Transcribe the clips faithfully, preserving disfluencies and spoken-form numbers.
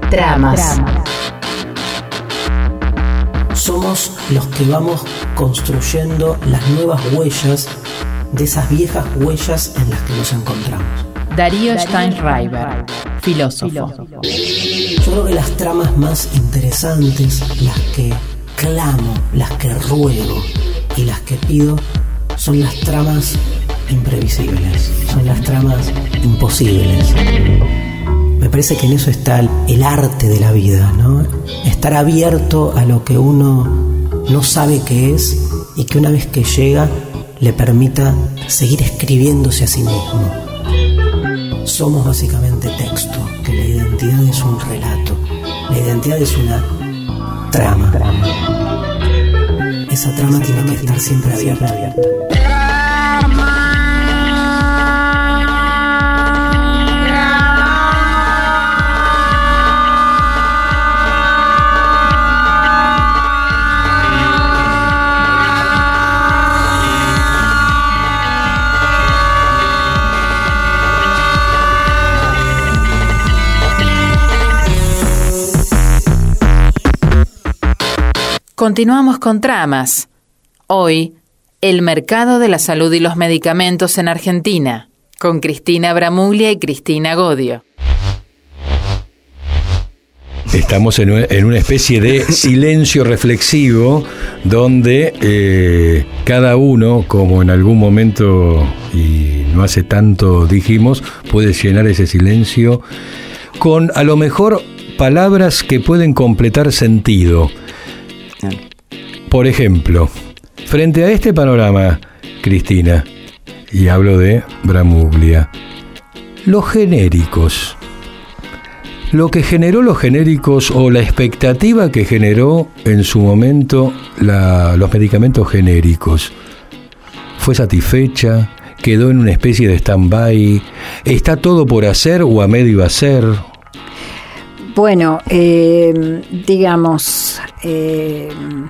Tramas. Somos los que vamos construyendo las nuevas huellas de esas viejas huellas en las que nos encontramos. Darío Steinreiber, filósofo. Yo creo que las tramas más interesantes, las que clamo, las que ruego y las que pido, son las tramas imprevisibles, son las tramas imposibles. Me parece que en eso está el, el arte de la vida, ¿no? Estar abierto a lo que uno no sabe qué es y que una vez que llega le permita seguir escribiéndose a sí mismo. Somos básicamente texto, que la identidad es un relato, la identidad es una trama. Esa trama tiene que estar siempre abierta. Continuamos con Tramas. Hoy, el mercado de la salud y los medicamentos en Argentina, con Cristina Bramuglia y Cristina Godio. Estamos en una, en una especie de silencio reflexivo donde eh, cada uno, como en algún momento y no hace tanto dijimos, puede llenar ese silencio con a lo mejor palabras que pueden completar sentido. Por ejemplo, frente a este panorama, Cristina, y hablo de Bramuglia, los genéricos, lo que generó los genéricos o la expectativa que generó en su momento la, los medicamentos genéricos, ¿fue satisfecha? ¿Quedó en una especie de stand-by? ¿Está todo por hacer o a medio hacer? Bueno, eh, digamos, eh,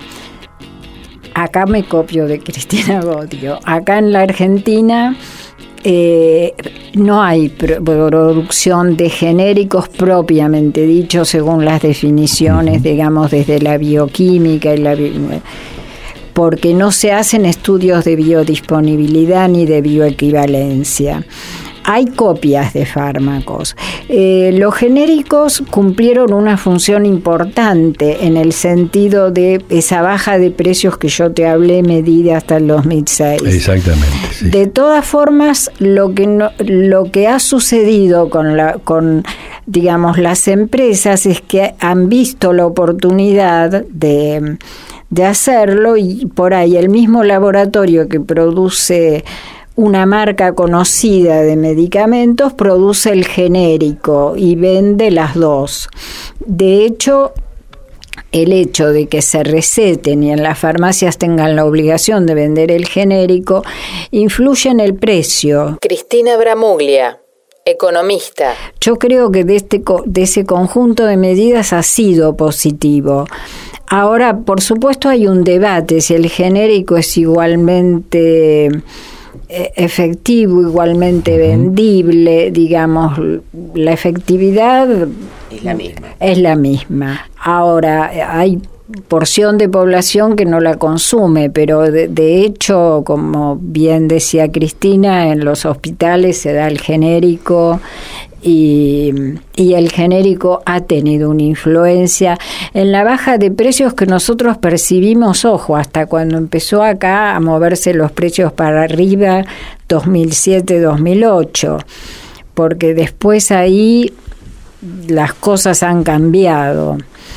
acá me copio de Cristina Godio. Acá en la Argentina eh, no hay producción de genéricos propiamente dicho, según las definiciones, uh-huh. digamos, desde la bioquímica y la porque no se hacen estudios de biodisponibilidad ni de bioequivalencia. Hay copias de fármacos. Eh, los genéricos cumplieron una función importante en el sentido de esa baja de precios que yo te hablé, medida hasta el dos mil seis. Exactamente. Sí. De todas formas, lo que no, lo que ha sucedido con la con digamos las empresas es que han visto la oportunidad de de hacerlo y por ahí el mismo laboratorio que produce una marca conocida de medicamentos produce el genérico y vende las dos. De hecho, el hecho de que se receten y en las farmacias tengan la obligación de vender el genérico influye en el precio. Cristina Bramuglia, economista. Yo creo que de, este, de ese conjunto de medidas ha sido positivo. Ahora, por supuesto, hay un debate si el genérico es igualmente efectivo, igualmente vendible, digamos, la efectividad es la misma. Es la misma. Ahora, hay porción de población que no la consume, pero de, de hecho, como bien decía Cristina, en los hospitales se da el genérico y, y el genérico ha tenido una influencia en la baja de precios que nosotros percibimos, ojo, hasta cuando empezó acá a moverse los precios para arriba, dos mil siete, dos mil ocho, porque después ahí las cosas han cambiado.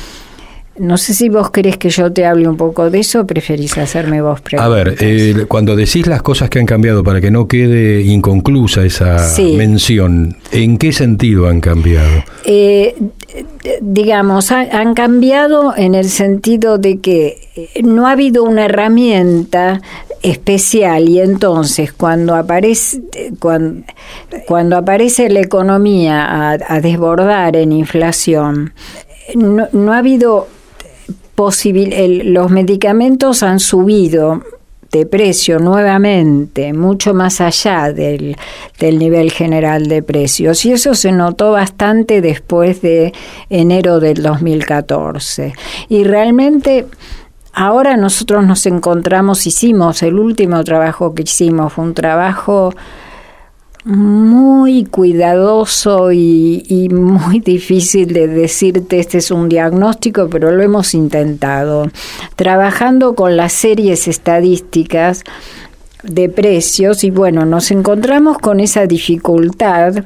No sé si vos querés que yo te hable un poco de eso o preferís hacerme vos preguntas. A ver, eh, cuando decís las cosas que han cambiado, para que no quede inconclusa esa sí. mención, ¿en qué sentido han cambiado? Eh, digamos, ha, han cambiado en el sentido de que no ha habido una herramienta especial y entonces cuando aparece cuando, cuando aparece la economía a, a desbordar en inflación, no, no ha habido posibil, el, los medicamentos han subido de precio nuevamente, mucho más allá del, del nivel general de precios, y eso se notó bastante después de enero del dos mil catorce. Y realmente ahora nosotros nos encontramos, hicimos, el último trabajo que hicimos fue un trabajo muy cuidadoso y, y muy difícil de decirte este es un diagnóstico, pero lo hemos intentado, trabajando con las series estadísticas de precios, y bueno, nos encontramos con esa dificultad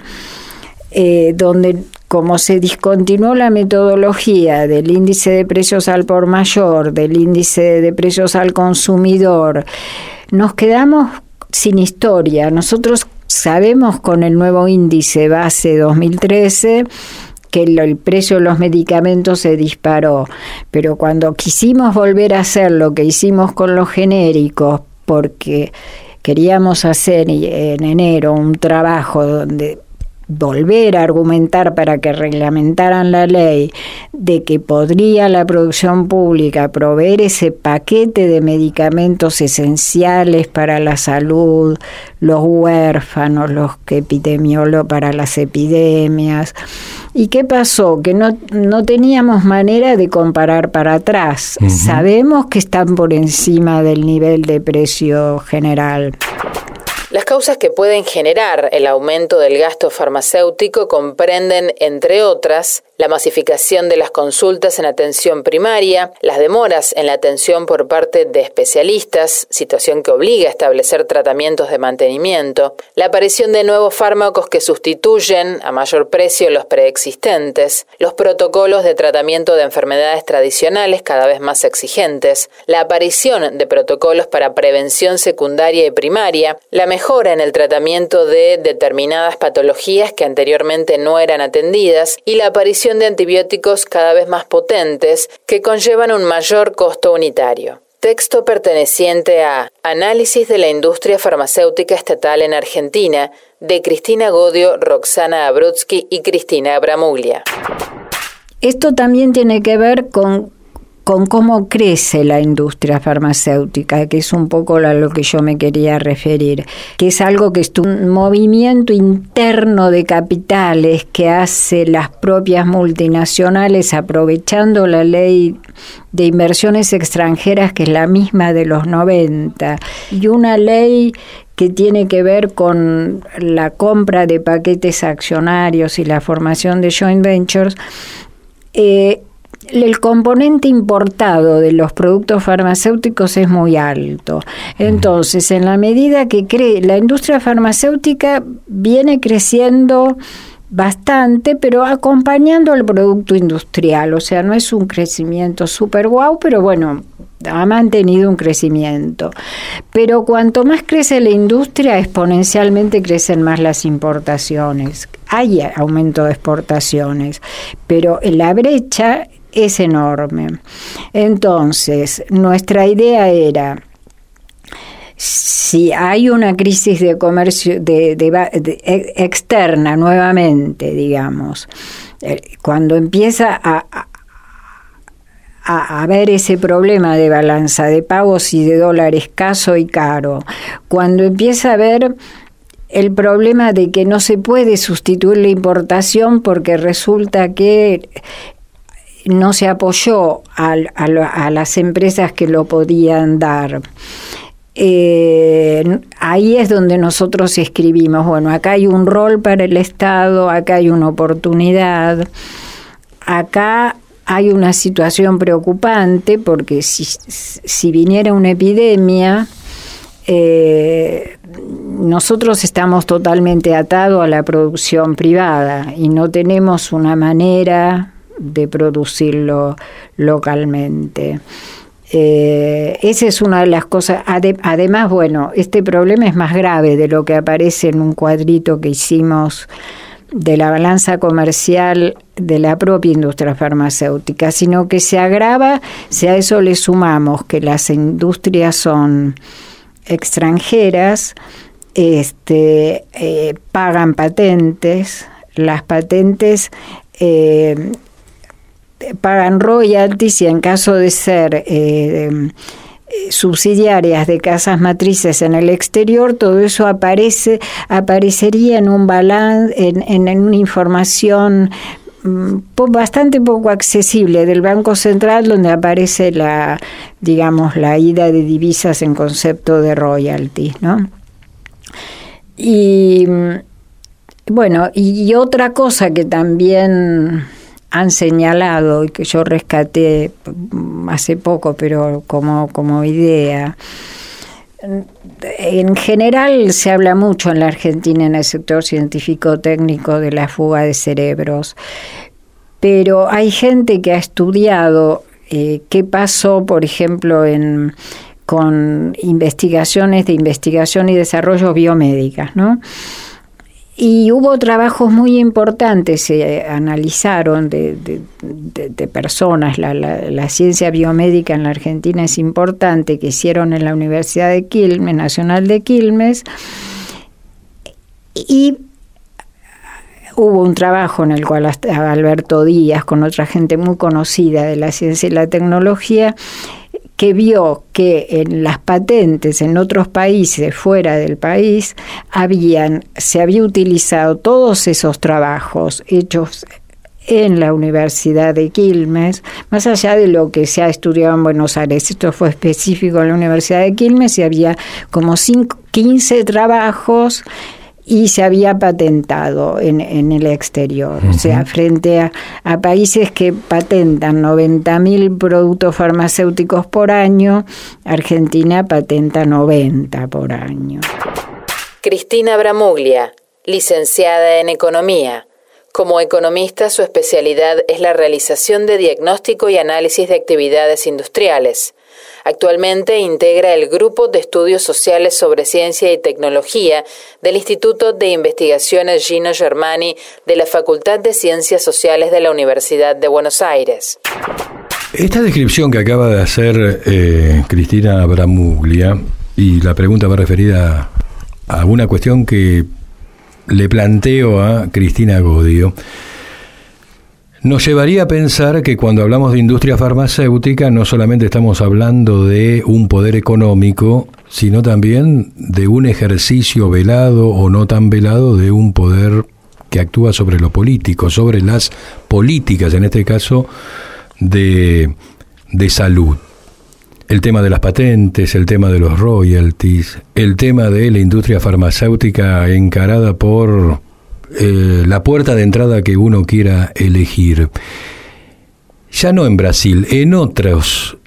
eh, donde, como se discontinuó la metodología del índice de precios al por mayor, del índice de precios al consumidor, nos quedamos sin historia. Nosotros sabemos con el nuevo índice base dos mil trece que el, el precio de los medicamentos se disparó, pero cuando quisimos volver a hacer lo que hicimos con los genéricos, porque queríamos hacer en enero un trabajo donde volver a argumentar para que reglamentaran la ley de que podría la producción pública proveer ese paquete de medicamentos esenciales para la salud, los huérfanos, los epidemiólogos para las epidemias. ¿Y qué pasó? Que no, no teníamos manera de comparar para atrás. Uh-huh. Sabemos que están por encima del nivel de precio general. Las causas que pueden generar el aumento del gasto farmacéutico comprenden, entre otras, la masificación de las consultas en atención primaria, las demoras en la atención por parte de especialistas, situación que obliga a establecer tratamientos de mantenimiento, la aparición de nuevos fármacos que sustituyen a mayor precio los preexistentes, los protocolos de tratamiento de enfermedades tradicionales cada vez más exigentes, la aparición de protocolos para prevención secundaria y primaria, la mejora en el tratamiento de determinadas patologías que anteriormente no eran atendidas y la aparición de antibióticos cada vez más potentes que conllevan un mayor costo unitario. Texto perteneciente a Análisis de la Industria Farmacéutica Estatal en Argentina, de Cristina Godio, Roxana Abruzzi y Cristina Abramuglia. Esto también tiene que ver con con cómo crece la industria farmacéutica, que es un poco a lo que yo me quería referir, que es algo que es un movimiento interno de capitales que hace las propias multinacionales aprovechando la ley de inversiones extranjeras, que es la misma de los noventa, y una ley que tiene que ver con la compra de paquetes accionarios y la formación de joint ventures. eh, El componente importado de los productos farmacéuticos es muy alto. Entonces, en la medida que cree, la industria farmacéutica viene creciendo bastante, pero acompañando al producto industrial. O sea, no es un crecimiento súper guau, pero bueno, ha mantenido un crecimiento. Pero cuanto más crece la industria, exponencialmente crecen más las importaciones. Hay aumento de exportaciones, pero la brecha es enorme. Entonces, nuestra idea era, si hay una crisis de comercio de, de, de, externa nuevamente, digamos, cuando empieza a, a, a ver ese problema de balanza de pagos y de dólar escaso y caro, cuando empieza a ver el problema de que no se puede sustituir la importación porque resulta que no se apoyó a, a, a las empresas que lo podían dar. Eh, ahí es donde nosotros escribimos, bueno, acá hay un rol para el Estado, acá hay una oportunidad, acá hay una situación preocupante, porque si, si viniera una epidemia, eh, nosotros estamos totalmente atados a la producción privada y no tenemos una manera de producirlo localmente. Eh, esa es una de las cosas. Ade- además, bueno, este problema es más grave de lo que aparece en un cuadrito que hicimos de la balanza comercial de la propia industria farmacéutica, sino que se agrava si a eso le sumamos que las industrias son extranjeras, este, eh, pagan patentes, las patentes eh, pagan royalties y en caso de ser eh, subsidiarias de casas matrices en el exterior, todo eso aparece aparecería en un balance, en, en, en una información bastante poco accesible del Banco Central, donde aparece la, digamos, la ida de divisas en concepto de royalties, ¿no? Y bueno, y otra cosa que también han señalado y que yo rescaté hace poco, pero como, como idea. En general se habla mucho en la Argentina, en el sector científico-técnico, de la fuga de cerebros, pero hay gente que ha estudiado eh, qué pasó, por ejemplo, en, con investigaciones de investigación y desarrollo biomédicas, ¿no? Y hubo trabajos muy importantes, se analizaron de, de, de, de personas, la, la, la ciencia biomédica en la Argentina es importante, que hicieron en la Universidad de Quilmes, Nacional de Quilmes, y hubo un trabajo en el cual estaba Alberto Díaz, con otra gente muy conocida de la ciencia y la tecnología, que vio que en las patentes en otros países fuera del país habían se había utilizado todos esos trabajos hechos en la Universidad de Quilmes, más allá de lo que se ha estudiado en Buenos Aires. Esto fue específico en la Universidad de Quilmes y había como cinco, quince trabajos y se había patentado en, en el exterior. Uh-huh. O sea, frente a, a países que patentan noventa mil productos farmacéuticos por año, Argentina patenta noventa por año. Cristina Bramuglia, licenciada en Economía. Como economista, su especialidad es la realización de diagnóstico y análisis de actividades industriales. Actualmente integra el Grupo de Estudios Sociales sobre Ciencia y Tecnología del Instituto de Investigaciones Gino Germani de la Facultad de Ciencias Sociales de la Universidad de Buenos Aires. Esta descripción que acaba de hacer eh, Cristina Bramuglia, y la pregunta va referida a una cuestión que le planteo a Cristina Godio, nos llevaría a pensar que cuando hablamos de industria farmacéutica no solamente estamos hablando de un poder económico, sino también de un ejercicio velado o no tan velado de un poder que actúa sobre lo político, sobre las políticas, en este caso, de, de salud. El tema de las patentes, el tema de los royalties, el tema de la industria farmacéutica encarada por Eh, la puerta de entrada que uno quiera elegir. Ya no en Brasil, en otros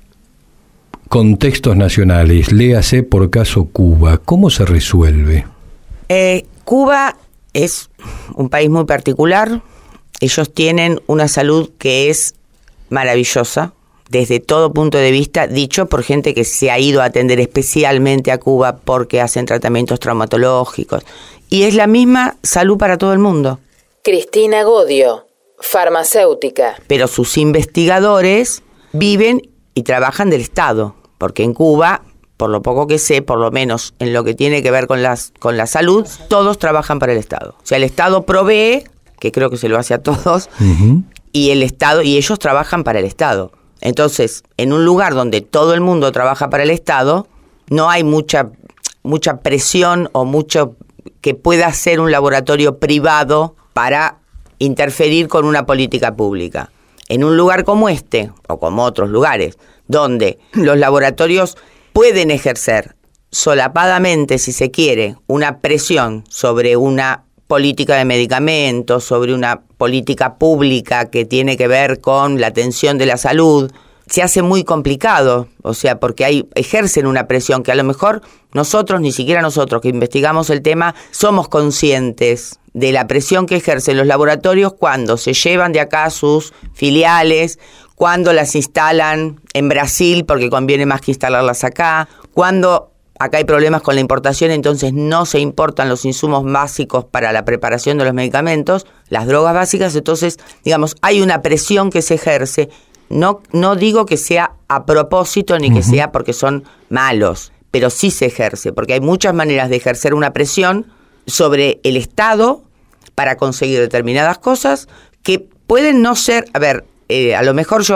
contextos nacionales, léase por caso Cuba, ¿cómo se resuelve? Eh, Cuba es un país muy particular. Ellos tienen una salud que es maravillosa desde todo punto de vista, dicho por gente que se ha ido a atender especialmente a Cuba porque hacen tratamientos traumatológicos. Y es la misma salud para todo el mundo. Cristina Godio, farmacéutica. Pero sus investigadores viven y trabajan del Estado, porque en Cuba, por lo poco que sé, por lo menos en lo que tiene que ver con las con la salud, todos trabajan para el Estado. O sea, el Estado provee, que creo que se lo hace a todos, uh-huh. y el Estado y ellos trabajan para el Estado. Entonces, en un lugar donde todo el mundo trabaja para el Estado, no hay mucha mucha presión o mucho que pueda hacer un laboratorio privado para interferir con una política pública. En un lugar como este, o como otros lugares, donde los laboratorios pueden ejercer solapadamente, si se quiere, una presión sobre una política de medicamentos, sobre una política pública que tiene que ver con la atención de la salud, se hace muy complicado, o sea, porque hay ejercen una presión que a lo mejor nosotros, ni siquiera nosotros que investigamos el tema, somos conscientes de la presión que ejercen los laboratorios cuando se llevan de acá sus filiales, cuando las instalan en Brasil porque conviene más que instalarlas acá, cuando acá hay problemas con la importación, entonces no se importan los insumos básicos para la preparación de los medicamentos, las drogas básicas, entonces, digamos, hay una presión que se ejerce. No, no digo que sea a propósito ni uh-huh. que sea porque son malos, pero sí se ejerce, porque hay muchas maneras de ejercer una presión sobre el Estado para conseguir determinadas cosas que pueden no ser, a ver, eh, a lo mejor yo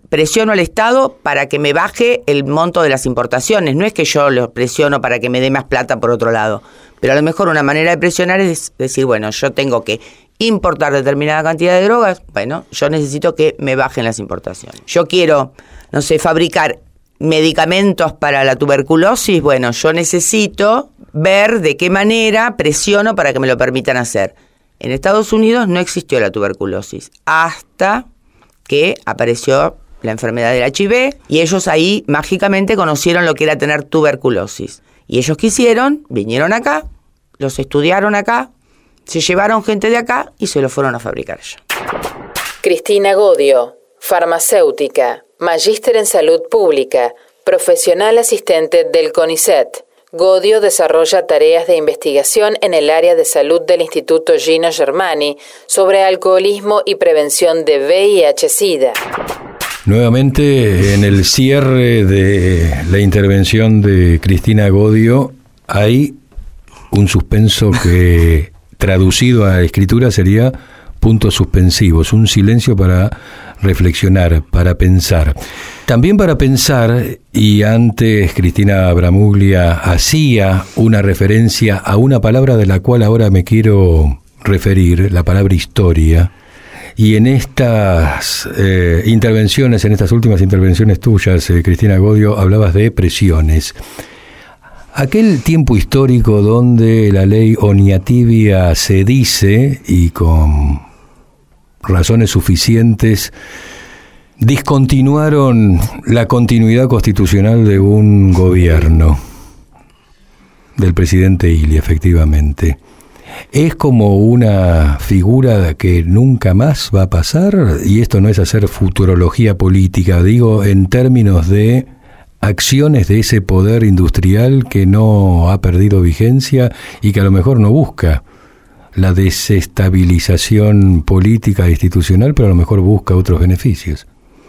presiono al Estado para que me baje el monto de las importaciones. No es que yo lo presiono para que me dé más plata por otro lado. Pero a lo mejor una manera de presionar es decir, bueno, yo tengo que importar determinada cantidad de drogas. Bueno, yo necesito que me bajen las importaciones. Yo quiero, no sé, fabricar medicamentos para la tuberculosis. Bueno, yo necesito ver de qué manera presiono para que me lo permitan hacer. En Estados Unidos no existió la tuberculosis hasta que apareció la enfermedad del H I V y ellos ahí mágicamente conocieron lo que era tener tuberculosis. Y ellos quisieron, vinieron acá, los estudiaron acá, se llevaron gente de acá y se lo fueron a fabricar allá. Cristina Godio, farmacéutica, magíster en salud pública, profesional asistente del CONICET. Godio desarrolla tareas de investigación en el área de salud del Instituto Gino Germani sobre alcoholismo y prevención de V I H-Sida. Nuevamente, en el cierre de la intervención de Cristina Godio, hay un suspenso que, traducido a escritura, sería puntos suspensivos, un silencio para reflexionar, para pensar. También para pensar, y antes Cristina Bramuglia hacía una referencia a una palabra de la cual ahora me quiero referir, la palabra historia, y en estas eh, intervenciones, en estas últimas intervenciones tuyas, eh, Cristina Godio, hablabas de presiones. Aquel tiempo histórico donde la ley Oñativi se dice, y con razones suficientes, discontinuaron la continuidad constitucional de un gobierno, del presidente Illia, efectivamente. ¿Es como una figura que nunca más va a pasar? Y esto no es hacer futurología política, digo en términos de acciones de ese poder industrial que no ha perdido vigencia y que a lo mejor no busca la desestabilización política e institucional, pero a lo mejor busca otros beneficios.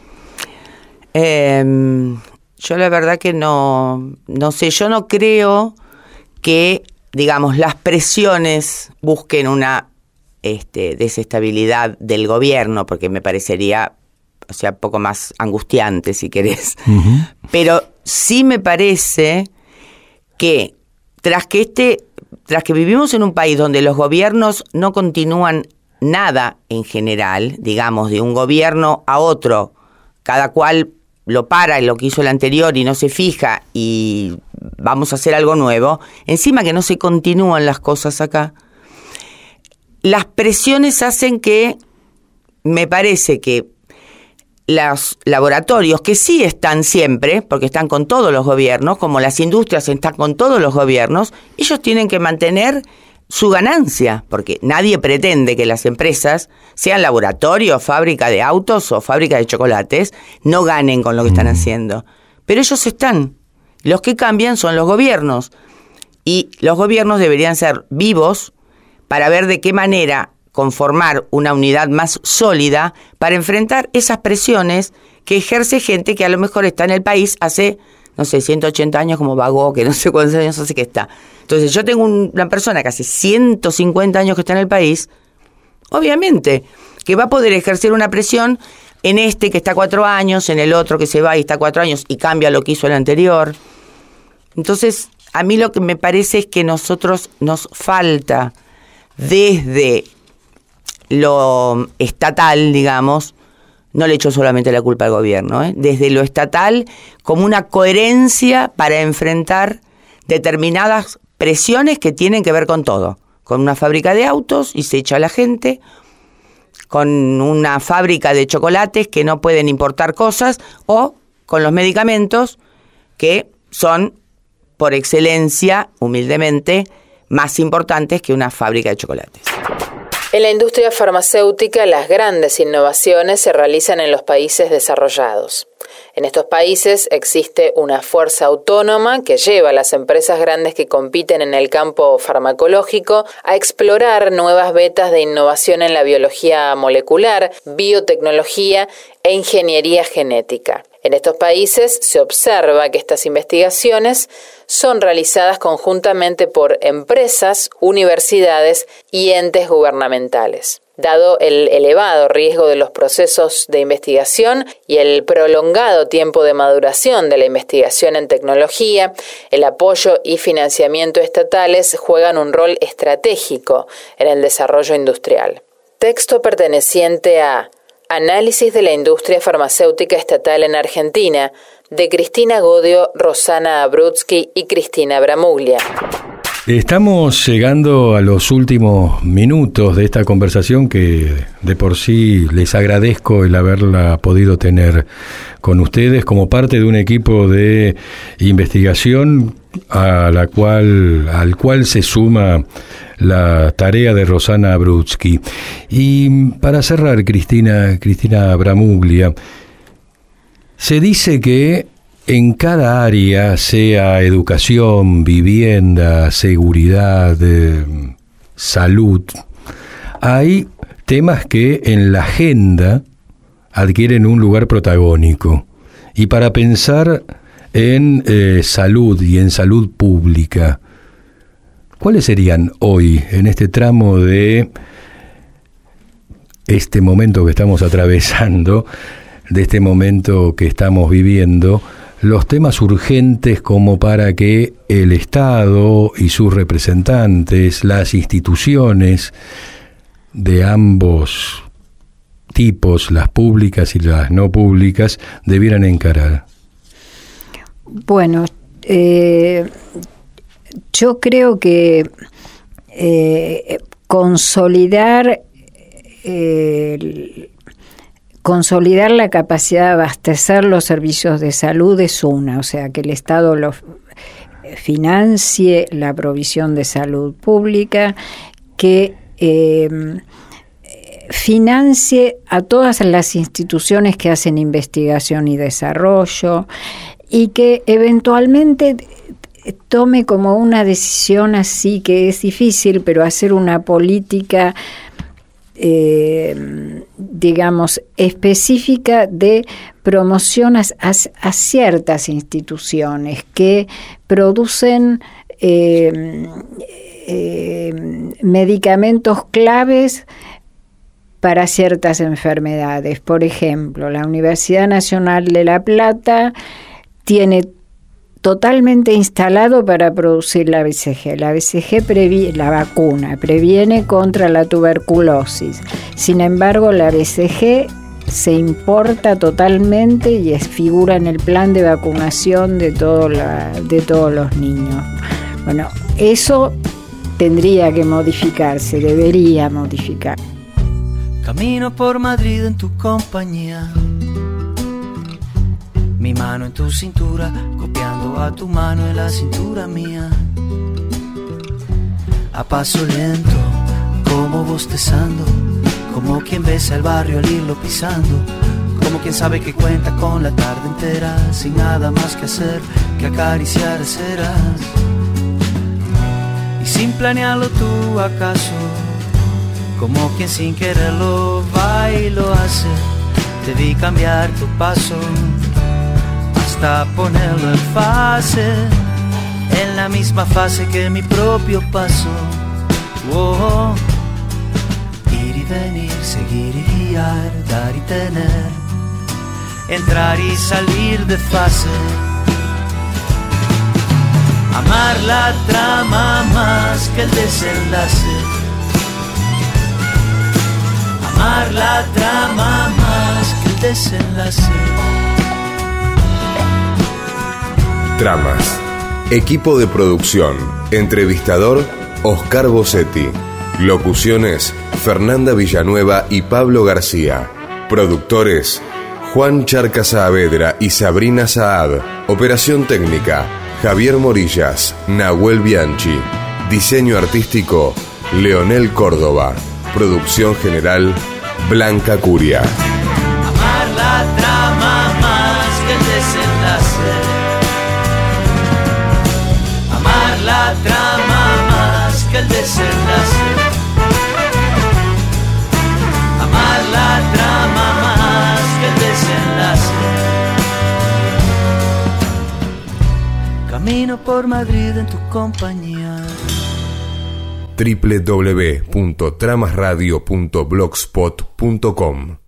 Eh, yo la verdad que no, no sé, yo no creo que, digamos, las presiones busquen una este, desestabilidad del gobierno, porque me parecería, o sea, poco más angustiante, si querés. Uh-huh. Pero sí me parece que tras que este, tras que vivimos en un país donde los gobiernos no continúan nada en general, digamos, de un gobierno a otro, cada cual lo para en lo que hizo el anterior y no se fija y vamos a hacer algo nuevo, encima que no se continúan las cosas acá, las presiones hacen que, me parece que los laboratorios, que sí están siempre, porque están con todos los gobiernos, como las industrias están con todos los gobiernos, ellos tienen que mantener su ganancia, porque nadie pretende que las empresas, sean laboratorios, fábrica de autos o fábrica de chocolates, no ganen con lo que están haciendo. Pero ellos están. Los que cambian son los gobiernos. Y los gobiernos deberían ser vivos para ver de qué manera conformar una unidad más sólida para enfrentar esas presiones que ejerce gente que a lo mejor está en el país hace, no sé, ciento ochenta años como Bagó, que no sé cuántos años hace que está. Entonces yo tengo un, una persona que hace ciento cincuenta años que está en el país, obviamente que va a poder ejercer una presión en este que está cuatro años, en el otro que se va y está cuatro años y cambia lo que hizo el anterior. Entonces, a mí lo que me parece es que nosotros nos falta desde lo estatal, digamos, no le echo solamente la culpa al gobierno, ¿eh? Desde lo estatal, como una coherencia para enfrentar determinadas presiones que tienen que ver con todo. Con una fábrica de autos y se echa a la gente, con una fábrica de chocolates que no pueden importar cosas, o con los medicamentos que son, por excelencia, humildemente, más importantes que una fábrica de chocolates. En la industria farmacéutica, las grandes innovaciones se realizan en los países desarrollados. En estos países existe una fuerza autónoma que lleva a las empresas grandes que compiten en el campo farmacológico a explorar nuevas vetas de innovación en la biología molecular, biotecnología e ingeniería genética. En estos países se observa que estas investigaciones son realizadas conjuntamente por empresas, universidades y entes gubernamentales. Dado el elevado riesgo de los procesos de investigación y el prolongado tiempo de maduración de la investigación en tecnología, el apoyo y financiamiento estatales juegan un rol estratégico en el desarrollo industrial. Texto perteneciente a Análisis de la industria farmacéutica estatal en Argentina, de Cristina Godio, Rosana Abruzzi y Cristina Bramuglia. Estamos llegando a los últimos minutos de esta conversación que de por sí les agradezco el haberla podido tener con ustedes como parte de un equipo de investigación a la cual, al cual se suma la tarea de Rosana Abruzzi. Y para cerrar, Cristina, Cristina Bramuglia, se dice que en cada área, sea educación, vivienda, seguridad, eh, salud, hay temas que en la agenda adquieren un lugar protagónico. Y para pensar en eh, salud y en salud pública, ¿cuáles serían hoy, en este tramo de este momento que estamos atravesando, de este momento que estamos viviendo, los temas urgentes como para que el Estado y sus representantes, las instituciones de ambos tipos, las públicas y las no públicas, debieran encarar? Bueno, eh, yo creo que eh, consolidar eh, consolidar la capacidad de abastecer los servicios de salud es una, o sea, que el Estado lo financie la provisión de salud pública, que eh, financie a todas las instituciones que hacen investigación y desarrollo, y que eventualmente tome como una decisión así, que es difícil, pero hacer una política, eh, digamos, específica de promoción a, a, a ciertas instituciones que producen eh, eh, medicamentos claves para ciertas enfermedades. Por ejemplo, la Universidad Nacional de La Plata tiene totalmente instalado para producir la B C G. La B C G previene, la vacuna, previene contra la tuberculosis. Sin embargo, la B C G se importa totalmente y es, figura en el plan de vacunación de, todo la, de todos los niños. Bueno, eso tendría que modificarse, debería modificar. Camino por Madrid en tu compañía, mi mano en tu cintura, copiando a tu mano en la cintura mía. A paso lento, como bostezando, como quien besa el barrio al irlo pisando, como quien sabe que cuenta con la tarde entera, sin nada más que hacer que acariciar aceras. Y sin planearlo tú acaso, como quien sin quererlo va y lo hace, te vi cambiar tu paso hasta ponerlo en fase, en la misma fase que mi propio paso. Oh, ir y venir, seguir y guiar, dar y tener, entrar y salir de fase. Amar la trama más que el desenlace. Amar la trama más que el desenlace. Tramas. Equipo de producción. Entrevistador, Oscar Bossetti. Locuciones, Fernanda Villanueva y Pablo García. Productores, Juan Charca Saavedra y Sabrina Saad. Operación técnica, Javier Morillas, Nahuel Bianchi. Diseño artístico, Leonel Córdoba. Producción general, Blanca Curia. Amar la trama más que el desenlace. Amar la trama más que el desenlace. Amar la trama más que el desenlace. Camino por Madrid en tu compañía. doble u doble u doble u punto tramas radio punto blogspot punto com.